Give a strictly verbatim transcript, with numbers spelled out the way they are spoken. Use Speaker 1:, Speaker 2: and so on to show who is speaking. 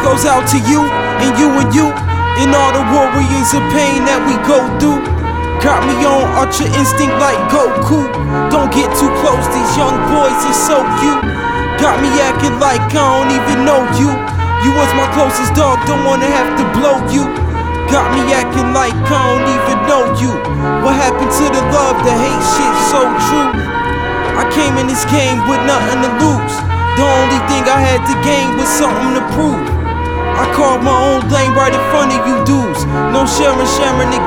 Speaker 1: goes out to you, and you and you, and all the warriors of pain that we go through. Got me on Ultra Instinct like Goku. Don't get too close, these young boys are so cute. Got me acting like I don't even know you. You was my closest dog, don't wanna have to blow you. Got me acting like I don't even know you. What happened to the love, the hate shit so true? I came in this game with nothing to lose. The only thing I had to gain was something to prove. I carved my own lane right in front of you dudes. No sharing, sharing the